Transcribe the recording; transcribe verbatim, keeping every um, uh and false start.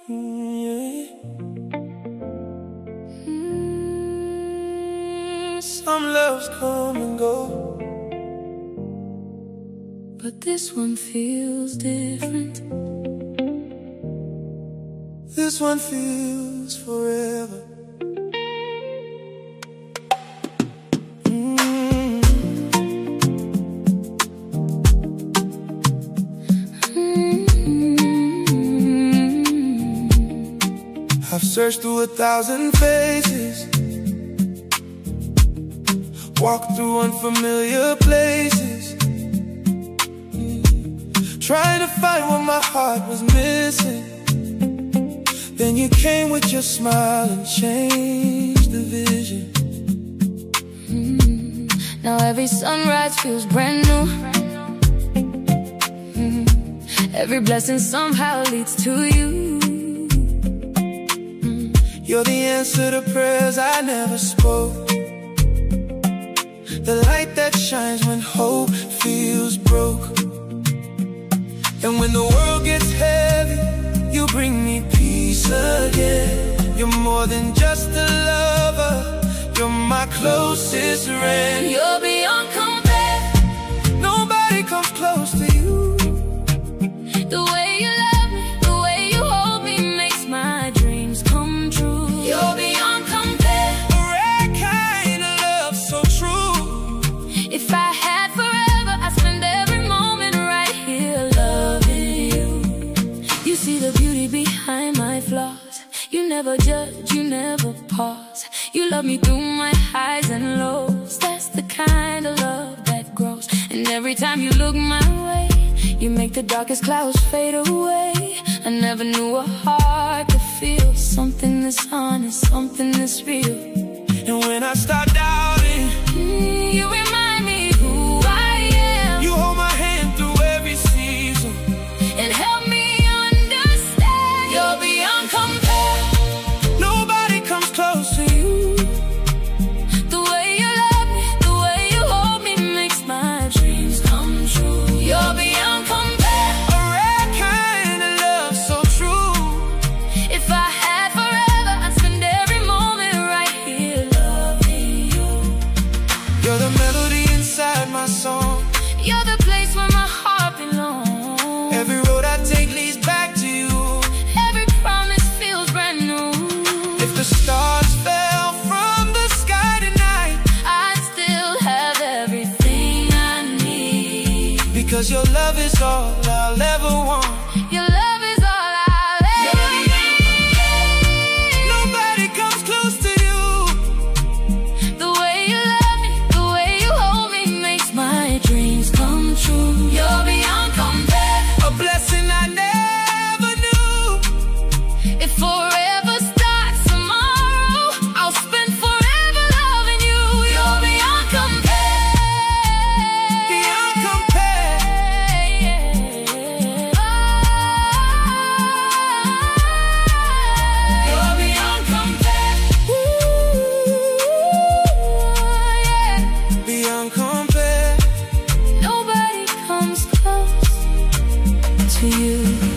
Mm, yeah. Mm, some loves come and go, but this one feels different. This one feels forever. Mm. Mm. I've searched through a thousand faces, walked through unfamiliar places, trying to find what my heart was missing. Then you came with your smile and changed the vision. mm. Now every sunrise feels brand new. mm. Every blessing somehow leads to you. mm. You're the answer to prayers I never spoke, the light that shines when hope feels broke. And when the world gets heavy, you bring me peace again. You're more than just a lover, you're my closest friend. You're beyond compare. Nobody comes close to you. The way you love me, the way you hold me, makes my dreams come true. You're beyond compare. A rare kind of love, so true. If I had forever, I'd spend every moment right here loving you. You see the beauty behind my flaws. You never judge, you never pause. You love me through my highs and lows. That's the kind of love that grows. And every time you look my way, you make the darkest clouds fade away. I never knew a heart could feel something this honest, something this real. And when I start doubting, mm, you remind me who I am. you hold my hand through every season and help me understand. You're beyond compare. Nobody comes close to you. The way you love me, the way you hold me, makes my dreams come true. You're beyond compare. A rare kind of love, so true. If I had forever, I'd spend every moment right here loving you. You're the melody inside my song. You're the place where my heart belongs. Every road I take leads back to you. Every promise feels brand new. If the stars fell from the sky tonight, I'd still have everything I need. because your love is all I'll ever want. Your love is all I'll ever need. Nobody comes close to you. The way you love me, the way you hold me, makes my dreams come true. You're beyond compare. A blessing I never knew. If forever starts tomorrow, I'll spend forever loving you. You're beyond compare. Beyond compare. You're beyond compare. Ooh, yeah. Beyond compare. Nobody comes close to you.